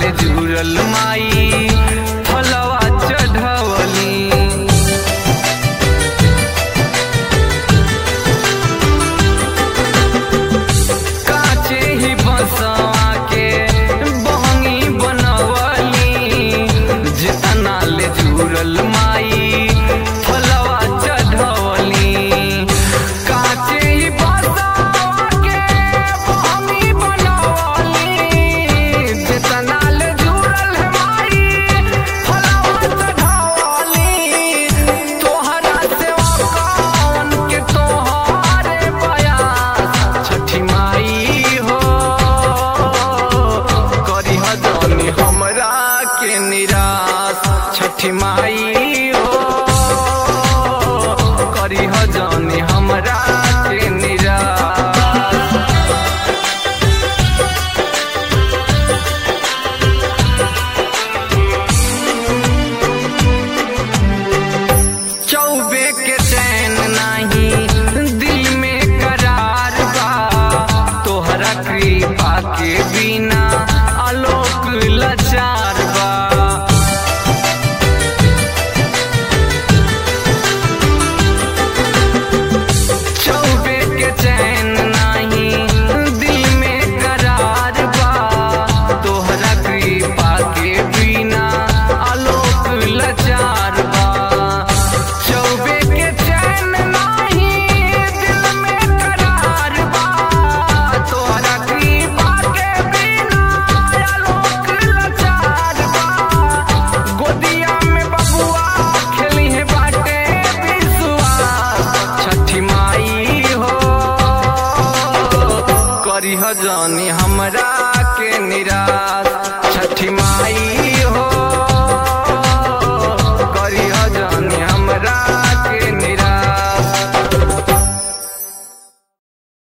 जुड़ल माई फलवा चढ़वली। काचे ही बसवा के बहंगी बनवली, जितना ले जुड़ल माई फलवा चढ़वली। काचे ही बसवा के बहंगी बनवली, जितना ले जुड़ल माई फलवा चढ़वली। तोहरा सेवा कौन के तोहरे बयास छठी माई हो, करिह जानी हमरा के निराश छठी माई हो, करिह जानी हमरा के निराश। चौबे के चैन नाही दिल में करार बा, तोहरा कृपा के बिना आलोक लाचार बा। चौबे के चैन नाही दिल में करार बा, तोहरा कृपा के बिना आलोक लाचार बा। चौबे के चैन नाही दिल में करार बा, तोहरा कृपा के बिना आलोक लाचार बा। गोदिया में बबुआ खेली है बाटे विश्वास छठी माई हो, करिह जानी हमरा के निराश।